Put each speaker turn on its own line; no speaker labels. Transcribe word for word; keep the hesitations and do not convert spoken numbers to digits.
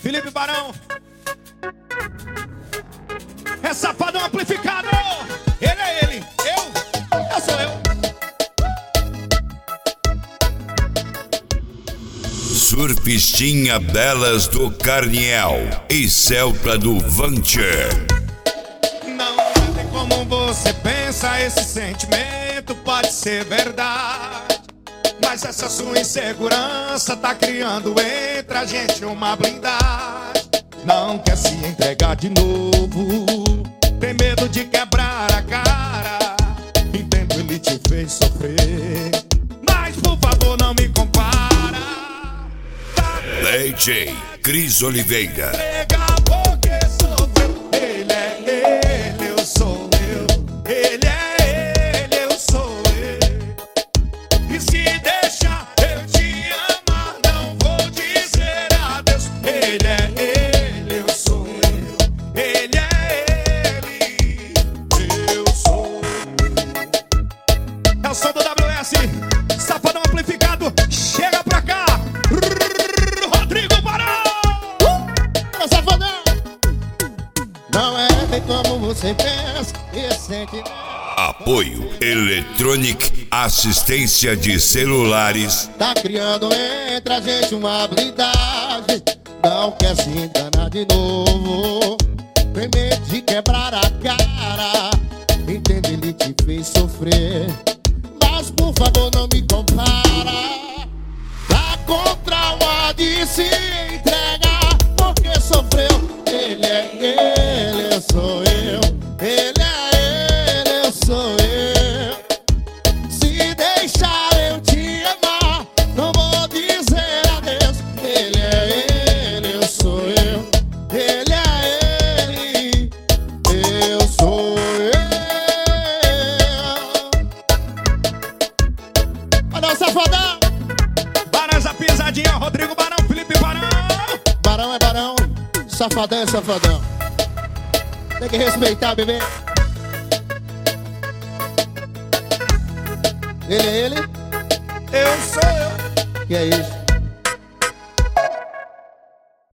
Felipe Barão. É Safadão amplificado. Ele é ele, eu, eu sou eu.
Surfistinha Belas do Carniel e Celta do Vancher.
Não é como você pensa, esse sentimento pode ser verdade, mas essa sua insegurança tá criando entre a gente uma blindagem. Não quer se entregar de novo, tem medo de quebrar a cara. Entendo, ele te fez sofrer, mas por favor não me compara.
D J Cris Oliveira.
Pega porque sofreu. Ele é ele, eu sou eu. Ele é ele, eu sou eu. E se deixar eu te amar, não vou dizer adeus. Ele é ele, eu sou eu. Ele é ele, eu sou eu. É o som do W S, Safadão amplificado. Chega pra cá, Rodrigo Barão.
Uh, Safadão. Não é bem como você pensa e sente.
Apoio Electronic Assistência de Celulares.
Tá criando entre a gente uma blindagem. Não quer se enganar de novo, tem medo de quebrar a cara. Entende, ele te fez sofrer, mas por favor não me compara. Tá com trauma de se entregar porque sofreu. Ele é ele, eu sou eu. Ele é ele, eu sou eu. Se deixar eu te amar, não vou dizer adeus. Ele é ele, eu sou eu. Ele é ele, eu sou eu. Olha o Safadão.
Barão, essa pisadinha, Rodrigo Barão, Felipe Barão.
Barão é barão, Safadão é safadão. Tem que respeitar, bebê. Ele é ele,
Eu sou eu.
que é isso?